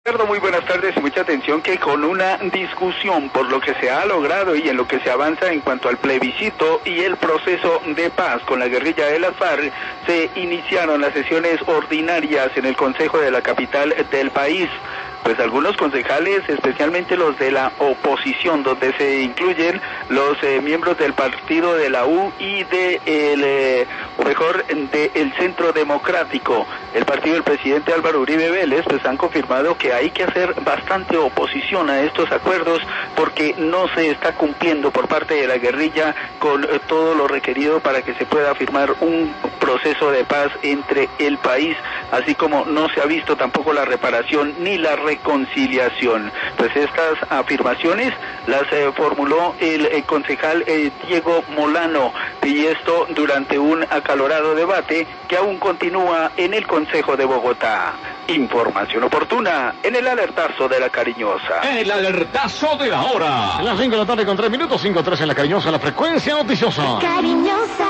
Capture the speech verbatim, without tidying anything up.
Muy buenas tardes y mucha atención que con una discusión por lo que se ha logrado y en lo que se avanza en cuanto al plebiscito y el proceso de paz con la guerrilla de las FARC, se iniciaron las sesiones ordinarias en el Consejo de la capital del país. Pues algunos concejales, especialmente los de la oposición, donde se incluyen los eh, miembros del partido de la U y de el, eh, o mejor, de el Centro Democrático, el partido del presidente Álvaro Uribe Vélez, pues han confirmado que hay que hacer bastante oposición a estos acuerdos porque no se está cumpliendo por parte de la guerrilla con eh, todo lo requerido para que se pueda firmar un proceso de paz entre el país, así como no se ha visto tampoco la reparación ni la reconciliación. Pues estas afirmaciones las eh, formuló el eh, concejal eh, Diego Molano, y esto durante un acalorado debate que aún continúa en el Consejo de Bogotá. Información oportuna en el alertazo de la Cariñosa. El alertazo de la hora. Las cinco de la tarde con tres minutos, cinco tres en la Cariñosa, la frecuencia noticiosa. Cariñosa.